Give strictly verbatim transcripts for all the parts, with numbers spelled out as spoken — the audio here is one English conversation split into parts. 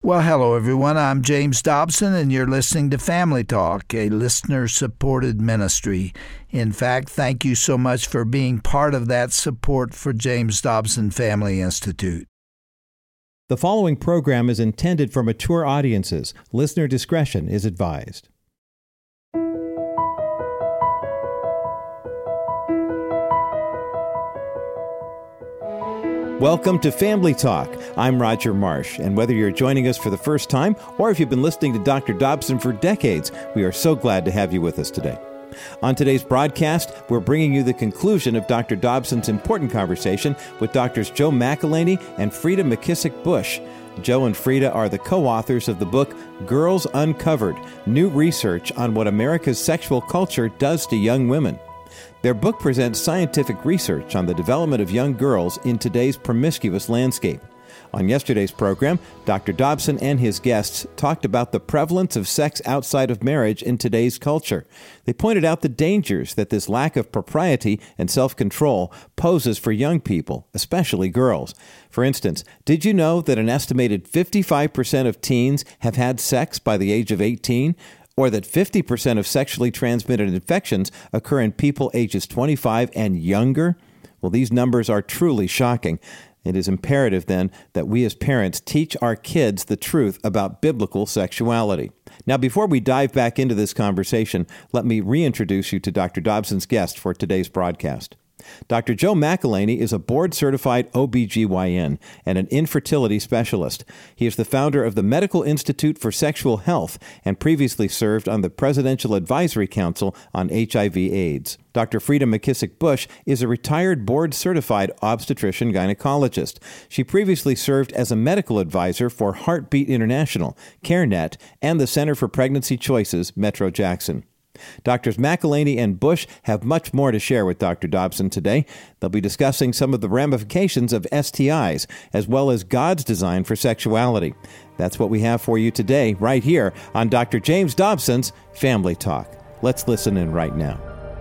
Well, hello, everyone. I'm James Dobson, and you're listening to Family Talk, a listener-supported ministry. In fact, thank you so much for being part of that support for James Dobson Family Institute. The following program is intended for mature audiences. Listener discretion is advised. Welcome to Family Talk. I'm Roger Marsh, and whether you're joining us for the first time or if you've been listening to Doctor Dobson for decades, we are so glad to have you with us today. On today's broadcast, we're bringing you the conclusion of Doctor Dobson's important conversation with Doctors Joe McElhaney and Frida McKissick Bush. Joe and Frida are the co-authors of the book Girls Uncovered, New Research on What America's Sexual Culture Does to Young Women. Their book presents scientific research on the development of young girls in today's promiscuous landscape. On yesterday's program, Doctor Dobson and his guests talked about the prevalence of sex outside of marriage in today's culture. They pointed out the dangers that this lack of propriety and self-control poses for young people, especially girls. For instance, did you know that an estimated fifty-five percent of teens have had sex by the age of eighteen? Or that fifty percent of sexually transmitted infections occur in people ages twenty-five and younger? Well, these numbers are truly shocking. It is imperative, then, that we as parents teach our kids the truth about biblical sexuality. Now, before we dive back into this conversation, let me reintroduce you to Doctor Dobson's guest for today's broadcast. Doctor Joe McElhaney is a board-certified O B G Y N and an infertility specialist. He is the founder of the Medical Institute for Sexual Health and previously served on the Presidential Advisory Council on H I V AIDS. Doctor Frida McKissick Bush is a retired board-certified obstetrician-gynecologist. She previously served as a medical advisor for Heartbeat International, CareNet, and the Center for Pregnancy Choices, Metro Jackson. Doctors McElhaney and Bush have much more to share with Doctor Dobson today. They'll be discussing some of the ramifications of S T Is, as well as God's design for sexuality. That's what we have for you today, right here on Doctor James Dobson's Family Talk. Let's listen in right now.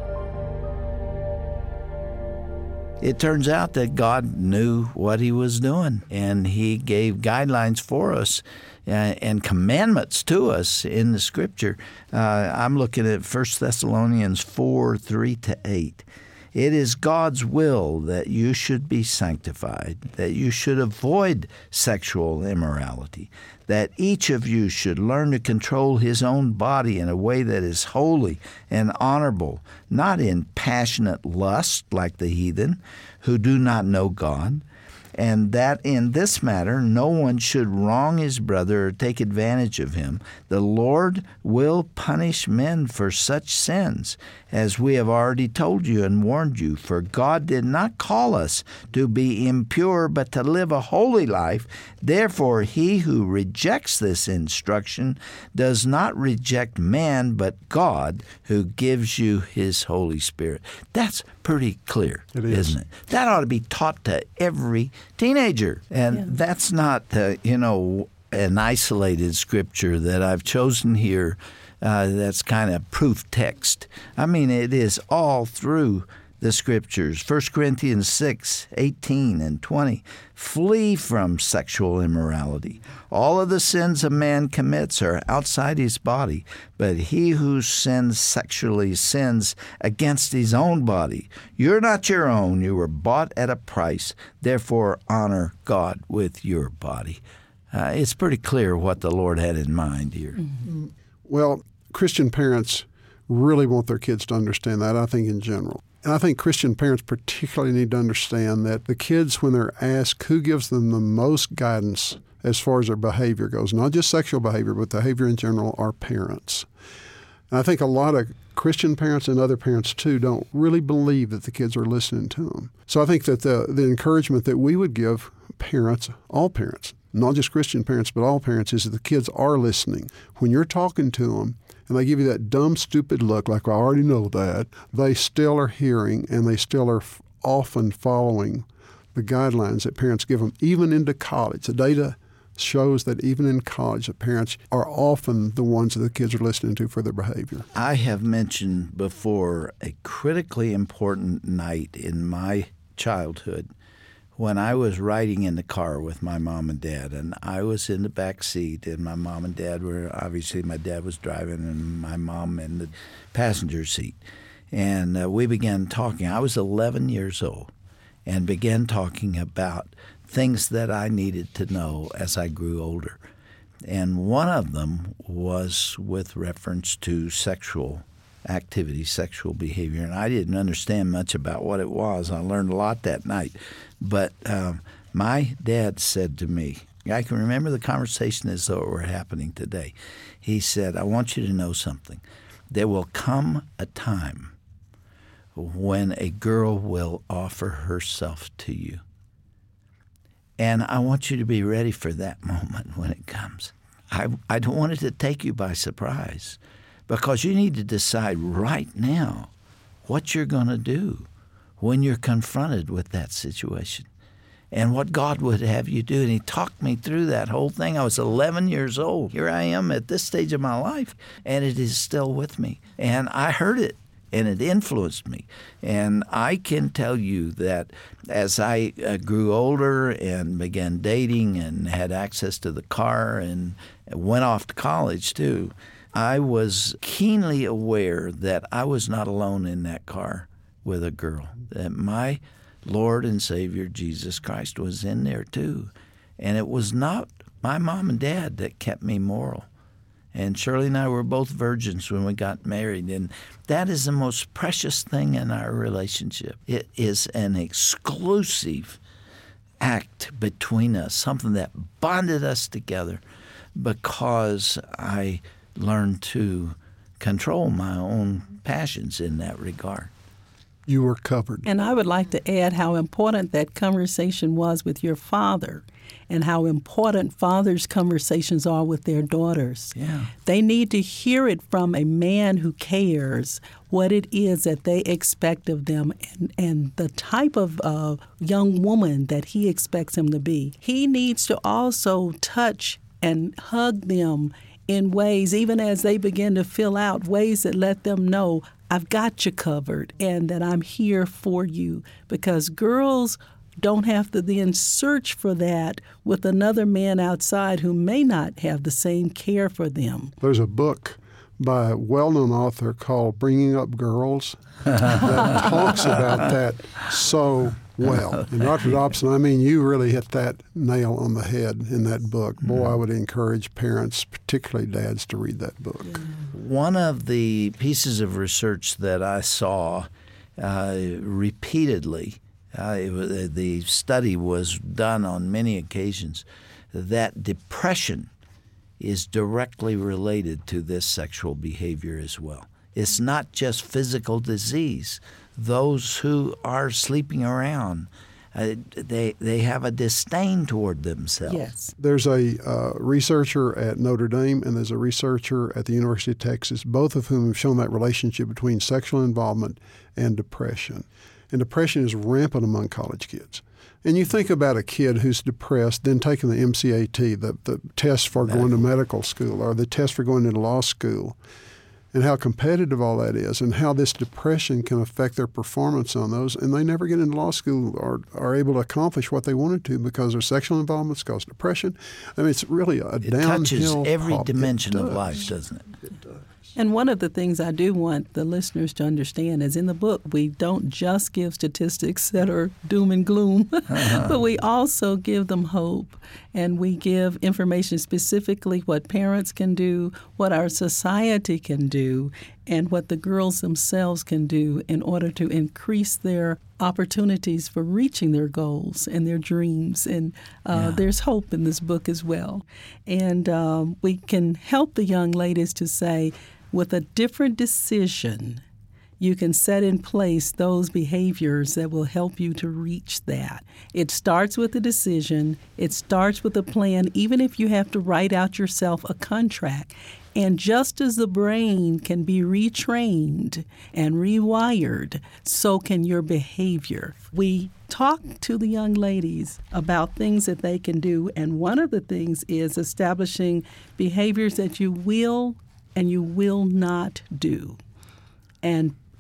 It turns out that God knew what he was doing, and he gave guidelines for us uh, and commandments to us in the Scripture. Uh, I'm looking at First Thessalonians four, three to eight. It is God's will that you should be sanctified, that you should avoid sexual immorality, that each of you should learn to control his own body in a way that is holy and honorable, not in passionate lust like the heathen who do not know God, and that in this matter no one should wrong his brother or take advantage of him. The Lord will punish men for such sins, as we have already told you and warned you. For God did not call us to be impure, but to live a holy life. Therefore, he who rejects this instruction does not reject man, but God, who gives you his Holy Spirit. That's pretty clear, it is. Isn't it? That ought to be taught to every teenager. And yeah. That's not, uh, you know, an isolated scripture that I've chosen here. Uh, that's kind of proof text. I mean, it is all through the Scriptures. First Corinthians six, eighteen and twenty. Flee from sexual immorality. All of the sins a man commits are outside his body, but he who sins sexually sins against his own body. You're not your own. You were bought at a price. Therefore, honor God with your body. Uh, it's pretty clear what the Lord had in mind here. Mm-hmm. Well, Christian parents really want their kids to understand that, I think, in general. And I think Christian parents particularly need to understand that the kids, when they're asked who gives them the most guidance as far as their behavior goes, not just sexual behavior, but behavior in general, are parents. And I think a lot of Christian parents and other parents, too, don't really believe that the kids are listening to them. So I think that the, the encouragement that we would give parents, all parents, not just Christian parents, but all parents, is that the kids are listening. When you're talking to them and they give you that dumb, stupid look, like, I already know that, they still are hearing and they still are f- often following the guidelines that parents give them, even into college. The data shows that even in college, the parents are often the ones that the kids are listening to for their behavior. I have mentioned before a critically important night in my childhood when I was riding in the car with my mom and dad, and I was in the back seat, and my mom and dad were, obviously my dad was driving and my mom in the passenger seat. And uh, we began talking. I was eleven years old and began talking about things that I needed to know as I grew older. And one of them was with reference to sexual activity, sexual behavior. And I didn't understand much about what it was. I learned a lot that night. But um, my dad said to me, I can remember the conversation as though it were happening today. He said, I want you to know something. There will come a time when a girl will offer herself to you. And I want you to be ready for that moment when it comes. I, I don't want it to take you by surprise, because you need to decide right now what you're going to do when you're confronted with that situation and what God would have you do. And he talked me through that whole thing. I was eleven years old. Here I am at this stage of my life, and it is still with me. And I heard it, and it influenced me. And I can tell you that as I uh, grew older and began dating and had access to the car and went off to college too, I was keenly aware that I was not alone in that car with a girl, that my Lord and Savior Jesus Christ was in there too. And it was not my mom and dad that kept me moral. And Shirley and I were both virgins when we got married, and that is the most precious thing in our relationship. It is an exclusive act between us, something that bonded us together, because I learned to control my own passions in that regard. You were covered. And I would like to add how important that conversation was with your father, and how important fathers' conversations are with their daughters. Yeah. They need to hear it from a man who cares what it is that they expect of them, and, and the type of uh, young woman that he expects him to be. He needs to also touch and hug them in ways, even as they begin to fill out, ways that let them know, I've got you covered and that I'm here for you. Because girls don't have to then search for that with another man outside who may not have the same care for them. There's a book by a well-known author called Bringing Up Girls that talks about that so well. And Doctor Dobson, I mean, you really hit that nail on the head in that book. Boy, I would encourage parents, particularly dads, to read that book. One of the pieces of research that I saw uh, repeatedly, uh, it was, the study was done on many occasions, that depression is directly related to this sexual behavior as well. It's not just physical disease. Those who are sleeping around, uh, they they have a disdain toward themselves. Yes. There's a uh, researcher at Notre Dame and there's a researcher at the University of Texas, both of whom have shown that relationship between sexual involvement and depression. And depression is rampant among college kids. And you think about a kid who's depressed, then taking the M C A T, the, the test for medical. going to medical school, or the test for going into law school, and how competitive all that is, and how this depression can affect their performance on those, and they never get into law school or are able to accomplish what they wanted to because their sexual involvement's caused depression. I mean, it's really a it downhill touches every pop. dimension It of does. life, doesn't it? It does. And one of the things I do want the listeners to understand is in the book, we don't just give statistics that are doom and gloom, uh-huh. but we also give them hope. And we give information specifically what parents can do, what our society can do, and what the girls themselves can do in order to increase their opportunities for reaching their goals and their dreams. And uh, yeah. there's hope in this book as well. And um, we can help the young ladies to say, with a different decision, you can set in place those behaviors that will help you to reach that. It starts with a decision. It starts with a plan, even if you have to write out yourself a contract. And just as the brain can be retrained and rewired, so can your behavior. We talk to the young ladies about things that they can do, and one of the things is establishing behaviors that you will and you will not do. And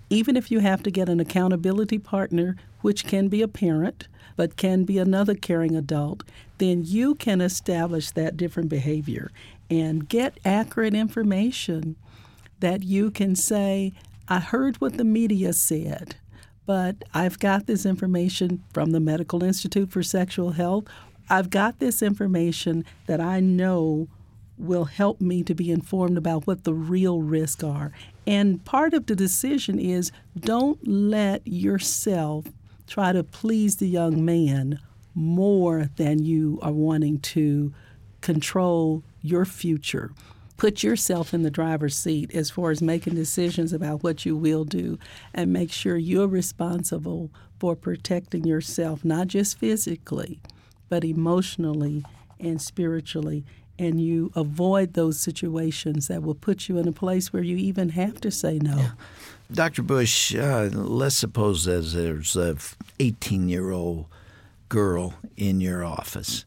even if you have to get an accountability partner, which can be a parent, but can be another caring adult, then you can establish that different behavior and get accurate information that you can say, I heard what the media said, but I've got this information from the Medical Institute for Sexual Health. I've got this information that I know will help me to be informed about what the real risks are. And part of the decision is don't let yourself try to please the young man more than you are wanting to control your future. Put yourself in the driver's seat as far as making decisions about what you will do, and make sure you're responsible for protecting yourself, not just physically, but emotionally and spiritually. And you avoid those situations that will put you in a place where you even have to say no. Yeah. Doctor Bush, uh, let's suppose that there's a eighteen-year-old girl in your office,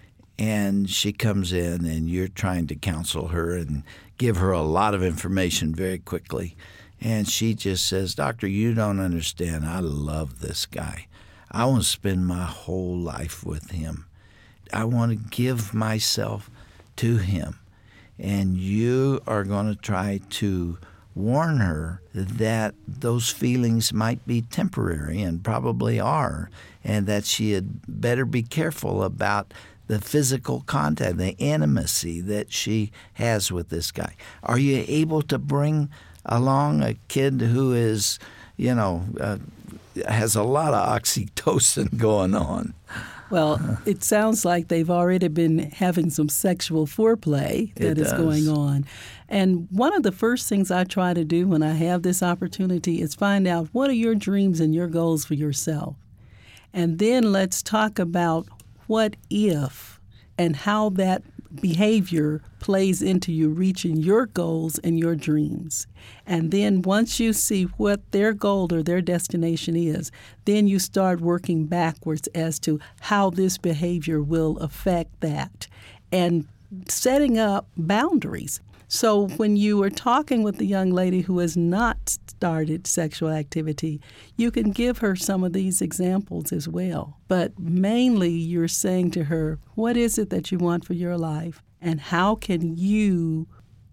and she comes in and you're trying to counsel her and give her a lot of information very quickly. And she just says, Doctor, you don't understand. I love this guy. I want to spend my whole life with him. I want to give myself to him. And you are going to try to warn her that those feelings might be temporary and probably are, and that she had better be careful about the physical contact, the intimacy that she has with this guy. Are you able to bring along a kid who is, you know, uh, has a lot of oxytocin going on? Well, it sounds like they've already been having some sexual foreplay that is going on. And one of the first things I try to do when I have this opportunity is find out what are your dreams and your goals for yourself. And then let's talk about what if and how that behavior plays into you reaching your goals and your dreams. And then once you see what their goal or their destination is, then you start working backwards as to how this behavior will affect that and setting up boundaries. So when you are talking with the young lady who has not started sexual activity, you can give her some of these examples as well. But mainly you're saying to her, what is it that you want for your life? And how can you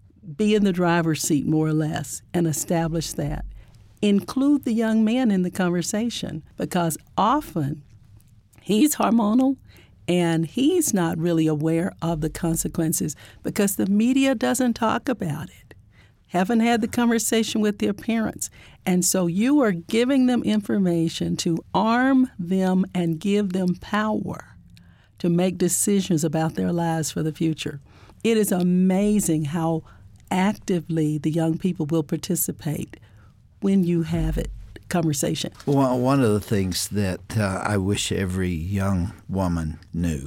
be in the driver's seat more or less and establish that? Include the young man in the conversation, because often he's hormonal and he's not really aware of the consequences because the media doesn't talk about it. Haven't had the conversation with their parents. And so you are giving them information to arm them and give them power to make decisions about their lives for the future. It is amazing how actively the young people will participate when you have it conversation. Well, one of the things that uh, I wish every young woman knew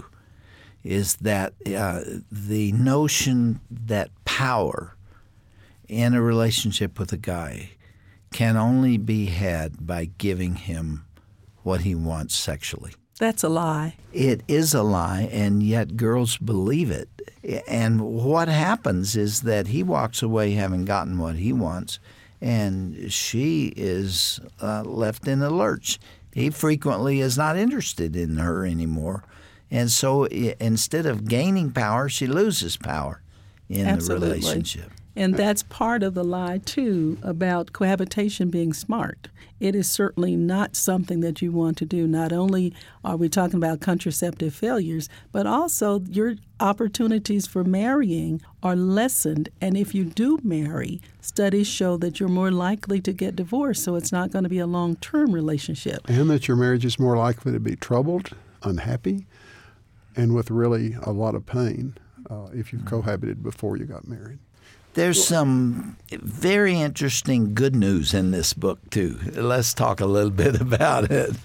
is that uh, the notion that power in a relationship with a guy can only be had by giving him what he wants sexually. That's a lie. It is a lie, and yet girls believe it. And what happens is that he walks away having gotten what he wants, and she is uh, left in a lurch. He frequently is not interested in her anymore. And so I- instead of gaining power, she loses power in Absolutely. the relationship. And that's part of the lie, too, about cohabitation being smart. It is certainly not something that you want to do. Not only are we talking about contraceptive failures, but also your opportunities for marrying are lessened. And if you do marry, studies show that you're more likely to get divorced, so it's not going to be a long-term relationship. And that your marriage is more likely to be troubled, unhappy, and with really a lot of pain uh, if you've cohabited before you got married. There's some very interesting good news in this book, too. Let's talk a little bit about it.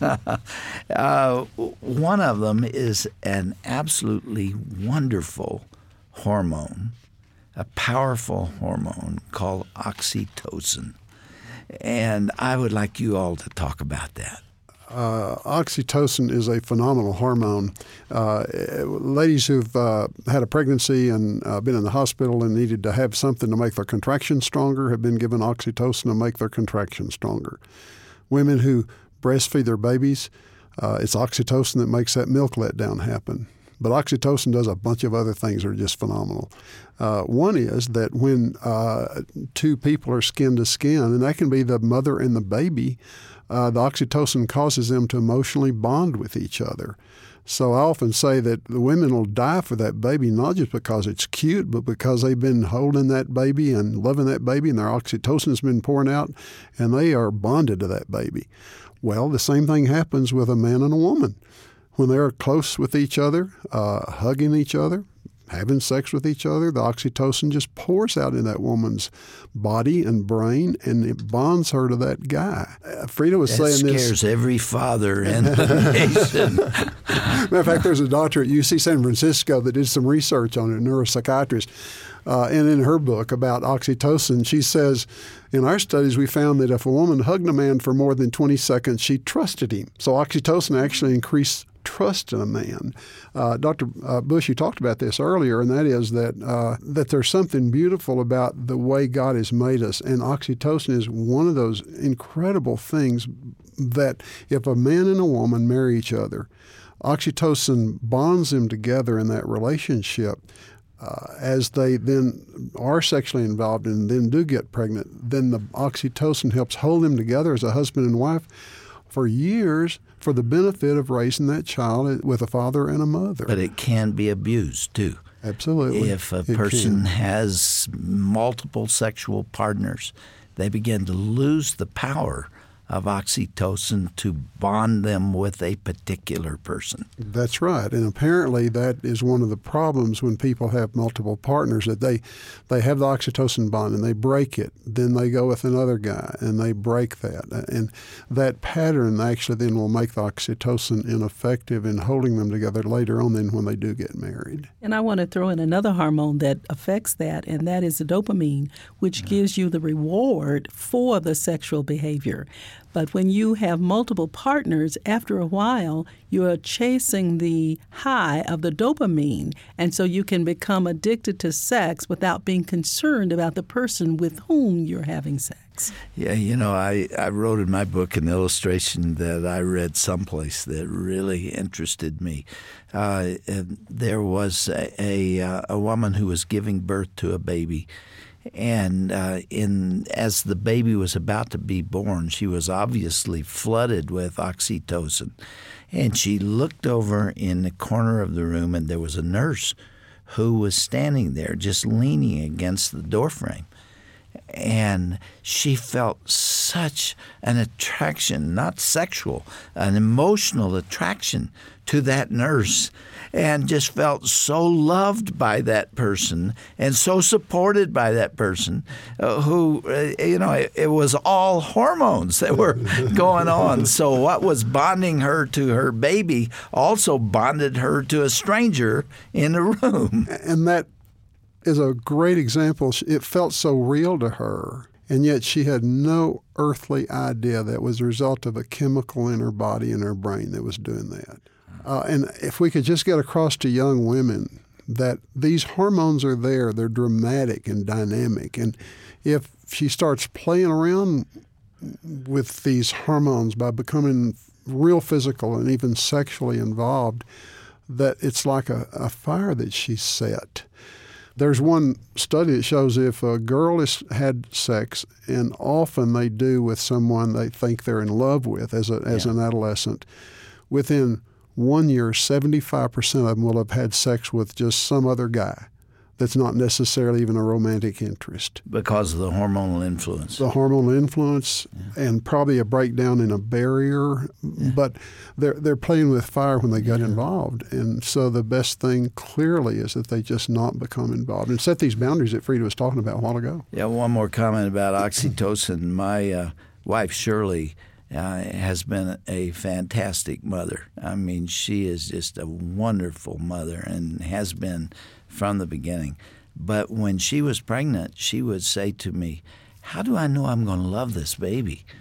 uh, one of them is an absolutely wonderful hormone, a powerful hormone called oxytocin. And I would like you all to talk about that. Uh, oxytocin is a phenomenal hormone. Uh, ladies who've uh, had a pregnancy and uh, been in the hospital and needed to have something to make their contractions stronger have been given oxytocin to make their contractions stronger. Women who breastfeed their babies, uh, it's oxytocin that makes that milk letdown happen. But oxytocin does a bunch of other things that are just phenomenal. Uh, one is that when uh, two people are skin to skin, and that can be the mother and the baby, uh, the oxytocin causes them to emotionally bond with each other. So I often say that the women will die for that baby, not just because it's cute, but because they've been holding that baby and loving that baby, and their oxytocin has been pouring out, and they are bonded to that baby. Well, the same thing happens with a man and a woman. When they're close with each other, uh, hugging each other, having sex with each other, the oxytocin just pours out in that woman's body and brain, and it bonds her to that guy. Uh, Frida was that saying this. scares every father in the nation. Matter of fact, there's a doctor at U C San Francisco that did some research on it, a neuropsychiatrist. Uh, and in her book about oxytocin, she says, in our studies, we found that if a woman hugged a man for more than twenty seconds, she trusted him. So oxytocin actually increased trust in a man. Uh, Doctor Uh, Bush, you talked about this earlier, and that is that uh, that there's something beautiful about the way God has made us, and oxytocin is one of those incredible things that if a man and a woman marry each other, oxytocin bonds them together in that relationship. Uh, as they then are sexually involved and then do get pregnant, then the oxytocin helps hold them together as a husband and wife for years for the benefit of raising that child with a father and a mother. But it can be abused, too. Absolutely. If a It person can. has multiple sexual partners, they begin to lose the power of oxytocin to bond them with a particular person. That's right. And apparently that is one of the problems when people have multiple partners, that they they have the oxytocin bond and they break it. Then they go with another guy and they break that. And that pattern actually then will make the oxytocin ineffective in holding them together later on than when they do get married. And I want to throw in another hormone that affects that, and that is the dopamine, which gives you the reward for the sexual behavior. But when you have multiple partners, after a while, you're chasing the high of the dopamine. And so you can become addicted to sex without being concerned about the person with whom you're having sex. Yeah, you know, I, I wrote in my book an illustration that I read someplace that really interested me. Uh, there was a, a, a woman who was giving birth to a baby. And uh, in as the baby was about to be born, she was obviously flooded with oxytocin. And she looked over in the corner of the room, and there was a nurse who was standing there just leaning against the doorframe. And she felt such an attraction, not sexual, an emotional attraction to that nurse, and just felt so loved by that person and so supported by that person uh, who, uh, you know, it, it was all hormones that were going on. So what was bonding her to her baby also bonded her to a stranger in the room. And that is a great example. It felt so real to her, and yet she had no earthly idea that was a result of a chemical in her body and her brain that was doing that. Uh, and if we could just get across to young women that these hormones are there, they're dramatic and dynamic, and if she starts playing around with these hormones by becoming real physical and even sexually involved, that it's like a, a fire that she's set. There's one study that shows if a girl has had sex, and often they do with someone they think they're in love with as, a, as yeah. an adolescent, within one year, seventy-five percent of them will have had sex with just some other guy that's not necessarily even a romantic interest. Because of the hormonal influence. The hormonal influence yeah. and probably a breakdown in a barrier. Yeah. But they're they're playing with fire when they get yeah. involved. And so the best thing clearly is that they just not become involved and set these boundaries that Frida was talking about a while ago. Yeah, one more comment about oxytocin. My uh, wife, Shirley, Uh, has been a fantastic mother. I mean, she is just a wonderful mother and has been from the beginning. But when she was pregnant, she would say to me, "How do I know I'm going to love this baby?"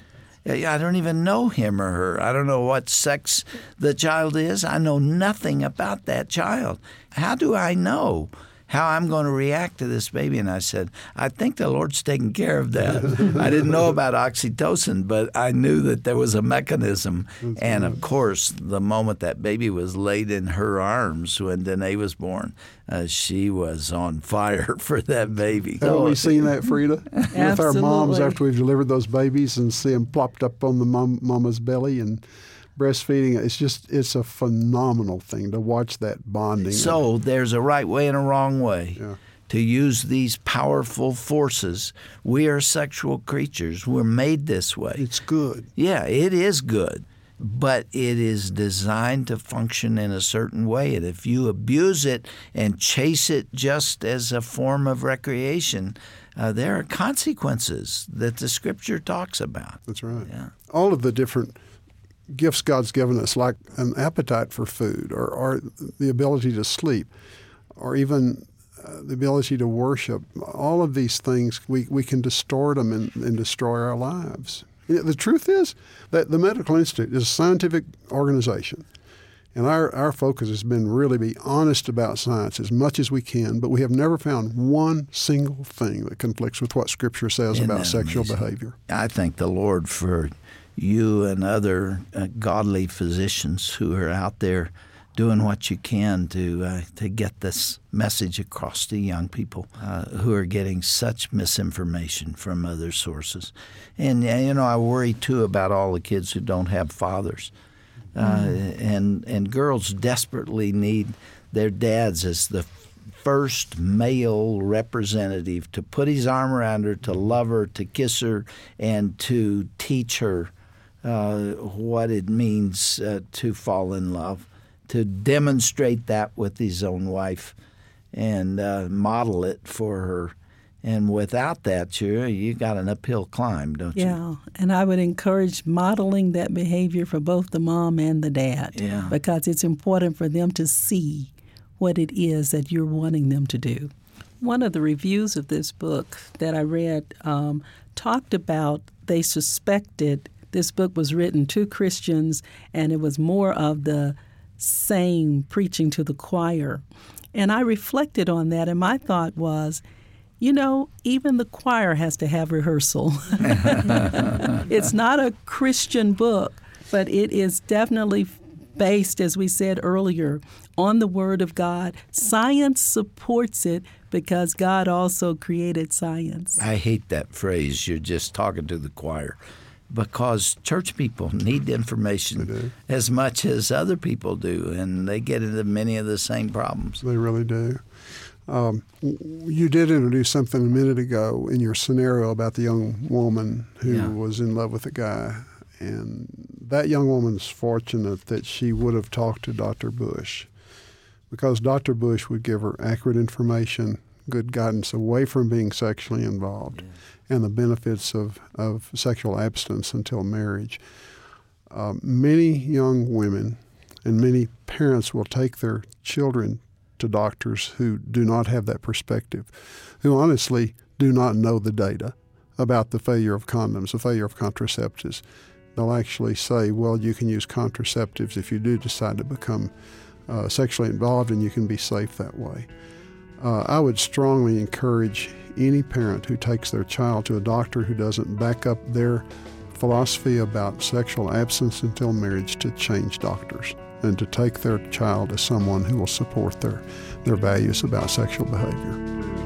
I don't even know him or her. I don't know what sex the child is. I know nothing about that child. How do I know how I'm going to react to this baby? And I said, I think the Lord's taking care of that. I didn't know about oxytocin, but I knew that there was a mechanism. That's and, right. Of course, the moment that baby was laid in her arms when Danae was born, uh, she was on fire for that baby. Haven't so, we seen that, Frida? With our moms after we've delivered those babies and see them plopped up on the mom, mama's belly and breastfeeding. It's just, it's a phenomenal thing to watch that bonding. So there's a right way and a wrong way yeah. to use these powerful forces. We are sexual creatures. We're made this way. It's good. Yeah, it is good. But it is designed to function in a certain way. And if you abuse it and chase it just as a form of recreation, uh, there are consequences that the Scripture talks about. That's right. Yeah. All of the different gifts God's given us, like an appetite for food or, or the ability to sleep or even uh, the ability to worship, all of these things, we, we can distort them and, and destroy our lives. The truth is that the Medical Institute is a scientific organization, and our, our focus has been really be honest about science as much as we can, but we have never found one single thing that conflicts with what Scripture says Isn't about sexual amazing? behavior. I thank the Lord for you and other uh, godly physicians who are out there doing what you can to uh, to get this message across to young people uh, who are getting such misinformation from other sources. And, uh, you know, I worry, too, about all the kids who don't have fathers. Uh, mm. and, and girls desperately need their dads as the first male representative to put his arm around her, to love her, to kiss her, and to teach her uh, what it means uh, to fall in love, to demonstrate that with his own wife and uh, model it for her. And without that, you you got an uphill climb, don't yeah. you? Yeah, and I would encourage modeling that behavior for both the mom and the dad yeah. because it's important for them to see what it is that you're wanting them to do. One of the reviews of this book that I read um, talked about they suspected this book was written to Christians and it was more of the same preaching to the choir. And I reflected on that, and my thought was, you know, even the choir has to have rehearsal. It's not a Christian book, but it is definitely based, as we said earlier, on the Word of God. Science supports it because God also created science. I hate that phrase, you're just talking to the choir, because church people need information as much as other people do, and they get into many of the same problems. They really do. Um, you did introduce something a minute ago in your scenario about the young woman who yeah. was in love with a guy. And that young woman's fortunate that she would have talked to Doctor Bush, because Doctor Bush would give her accurate information, good guidance away from being sexually involved, yeah. and the benefits of, of sexual abstinence until marriage. Uh, many young women and many parents will take their children to doctors who do not have that perspective, who honestly do not know the data about the failure of condoms, the failure of contraceptives. They'll actually say, well, you can use contraceptives if you do decide to become uh, sexually involved, and you can be safe that way. Uh, I would strongly encourage any parent who takes their child to a doctor who doesn't back up their philosophy about sexual abstinence until marriage to change doctors, and to take their child as someone who will support their, their values about sexual behavior.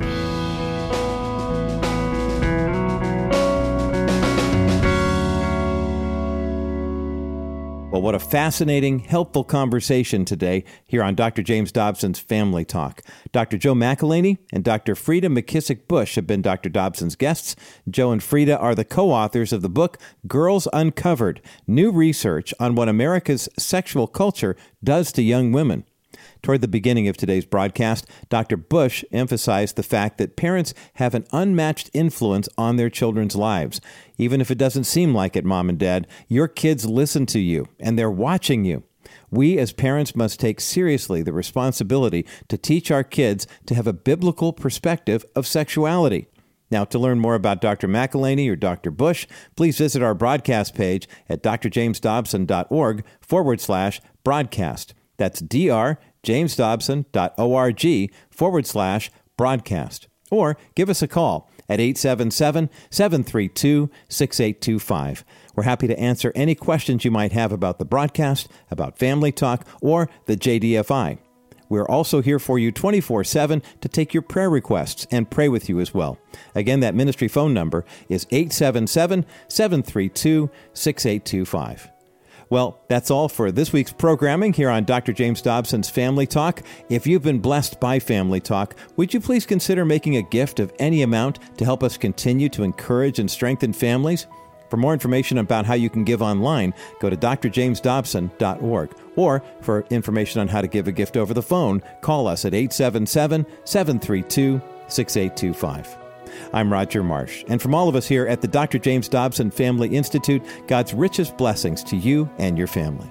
Well, what a fascinating, helpful conversation today here on Doctor James Dobson's Family Talk. Doctor Joe McElhaney and Doctor Frida McKissick Bush have been Doctor Dobson's guests. Joe and Frida are the co-authors of the book, Girls Uncovered, New Research on What America's Sexual Culture Does to Young Women. Toward the beginning of today's broadcast, Doctor Bush emphasized the fact that parents have an unmatched influence on their children's lives. Even if it doesn't seem like it, Mom and Dad, your kids listen to you, and they're watching you. We as parents must take seriously the responsibility to teach our kids to have a biblical perspective of sexuality. Now, to learn more about Doctor McElhaney or Doctor Bush, please visit our broadcast page at drjamesdobson.org forward slash broadcast. That's drjamesdobson.org forward slash broadcast. Or give us a call at eight seven seven, seven three two, six eight two five. We're happy to answer any questions you might have about the broadcast, about Family Talk, or the J D F I. We're also here for you twenty-four seven to take your prayer requests and pray with you as well. Again, that ministry phone number is eight seven seven, seven three two, six eight two five. Well, that's all for this week's programming here on Doctor James Dobson's Family Talk. If you've been blessed by Family Talk, would you please consider making a gift of any amount to help us continue to encourage and strengthen families? For more information about how you can give online, go to d r james dobson dot org. Or for information on how to give a gift over the phone, call us at eight seven seven, seven three two, six eight two five. I'm Roger Marsh, and from all of us here at the Doctor James Dobson Family Institute, God's richest blessings to you and your family.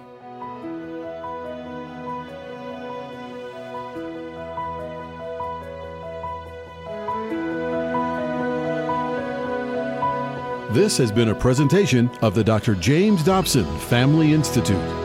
This has been a presentation of the Doctor James Dobson Family Institute.